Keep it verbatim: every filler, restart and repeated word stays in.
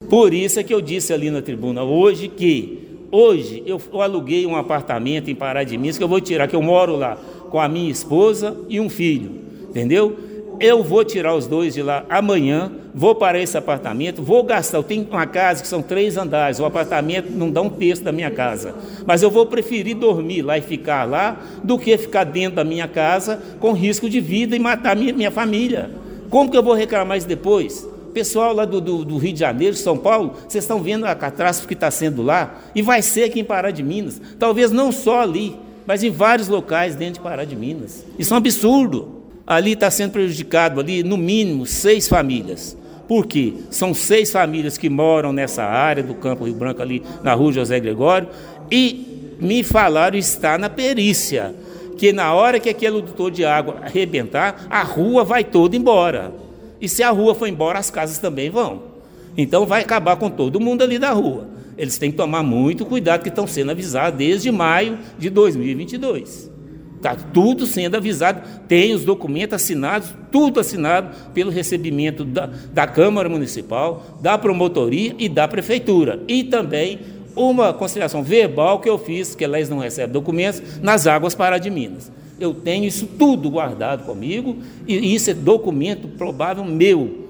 Por isso é que eu disse ali na tribuna hoje que, hoje, eu, eu aluguei um apartamento em Pará de Minas, que eu vou tirar, que eu moro lá com a minha esposa e um filho, entendeu? Eu vou tirar os dois de lá amanhã, vou para esse apartamento, vou gastar, eu tenho uma casa que são três andares, o apartamento não dá um terço da minha casa, mas eu vou preferir dormir lá e ficar lá, do que ficar dentro da minha casa com risco de vida e matar minha, minha família. Como que eu vou reclamar isso depois? Pessoal lá do, do, do Rio de Janeiro, São Paulo, vocês estão vendo a catástrofe que está sendo lá, e vai ser aqui em Pará de Minas, talvez não só ali, mas em vários locais dentro de Pará de Minas. Isso é um absurdo. Ali está sendo prejudicado, ali, no mínimo, seis famílias. Por quê? São seis famílias que moram nessa área do Campo Rio Branco, ali na rua José Gregório, e me falaram, está na perícia, que na hora que aquele adutor de água arrebentar, a rua vai toda embora. E se a rua for embora, as casas também vão. Então vai acabar com todo mundo ali da rua. Eles têm que tomar muito cuidado, que estão sendo avisados desde maio de dois mil e vinte e dois. Está tudo sendo avisado, tem os documentos assinados, tudo assinado pelo recebimento da, da Câmara Municipal, da Promotoria e da Prefeitura. E também uma conciliação verbal que eu fiz, que eles não recebem documentos, nas Águas Pará de Minas. Eu tenho isso tudo guardado comigo, e isso é documento provável meu.